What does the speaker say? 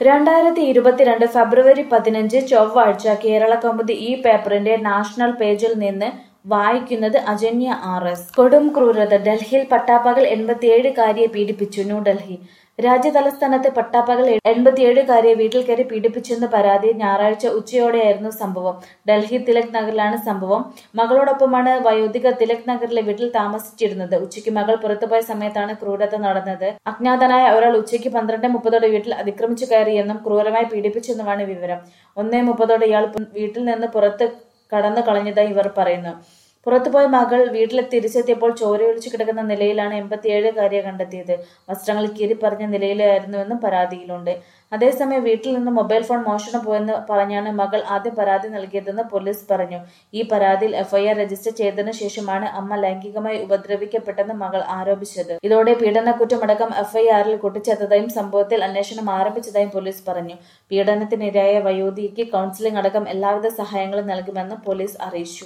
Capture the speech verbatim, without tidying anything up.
രണ്ടായിരത്തി ഇരുപത്തിരണ്ട് ഫെബ്രുവരി പതിനഞ്ച് ചൊവ്വാഴ്ച കേരളകൗമുദി ഈ പേപ്പറിന്റെ നാഷണൽ പേജിൽ നിന്ന് വായിക്കുന്നത് അജന്യ ആർ എസ്. കൊടും ക്രൂരത ഡൽഹിയിൽ പട്ടാപ്പകൽ എൺപത്തിയേഴുകാരിയെ പീഡിപ്പിച്ചു. ന്യൂഡൽഹി രാജ്യതലസ്ഥാനത്ത് പട്ടാപ്പകൽ എൺപത്തിയേഴുകാരിയെ വീട്ടിൽ കയറി പീഡിപ്പിച്ചെന്ന് പരാതി. ഞായറാഴ്ച ഉച്ചയോടെയായിരുന്നു സംഭവം. ഡൽഹി തിലക് നഗറിലാണ് സംഭവം. മകളോടൊപ്പമാണ് വയോധിക തിലക് നഗറിലെ വീട്ടിൽ താമസിച്ചിരുന്നത്. ഉച്ചയ്ക്ക് മകൾ പുറത്തുപോയ സമയത്താണ് ക്രൂരത നടന്നത്. അജ്ഞാതനായ ഒരാൾ ഉച്ചയ്ക്ക് പന്ത്രണ്ട് മുപ്പതോടെ വീട്ടിൽ അതിക്രമിച്ചു കയറിയെന്നും ക്രൂരമായി പീഡിപ്പിച്ചെന്നുമാണ് വിവരം. ഒന്നേ മുപ്പതോടെ ഇയാൾ വീട്ടിൽ നിന്ന് പുറത്ത് കടന്നു കളഞ്ഞതായി ഇവർ പറയുന്നു. പുറത്തുപോയ മകൾ വീട്ടിൽ തിരിച്ചെത്തിയപ്പോൾ ചോരയൊലിച്ചു കിടക്കുന്ന നിലയിലാണ് എൺപത്തിയേഴുകാരിയെ കണ്ടെത്തിയത്. വസ്ത്രങ്ങൾ കീറിപ്പറിഞ്ഞ നിലയിലായിരുന്നുവെന്നും പരാതിയിലുണ്ട്. അതേസമയം വീട്ടിൽ നിന്ന് മൊബൈൽ ഫോൺ മോഷണം പോയെന്ന് പറഞ്ഞാണ് മകൾ ആദ്യം പരാതി നൽകിയതെന്ന് പോലീസ് പറഞ്ഞു. ഈ പരാതിയിൽ എഫ്ഐആർ രജിസ്റ്റർ ചെയ്തതിനു ശേഷമാണ് അമ്മ ലൈംഗികമായി ഉപദ്രവിക്കപ്പെട്ടെന്ന് മകൾ ആരോപിച്ചത്. ഇതോടെ പീഡനക്കുറ്റമടക്കം എഫ്ഐആറിൽ കൂട്ടിച്ചേർത്തതായും സംഭവത്തിൽ അന്വേഷണം ആരംഭിച്ചതായും പോലീസ് പറഞ്ഞു. പീഡനത്തിനിരയായ വയോധികയ്ക്ക് കൗൺസിലിംഗ് അടക്കം എല്ലാവിധ സഹായങ്ങളും നൽകുമെന്ന് പോലീസ് അറിയിച്ചു.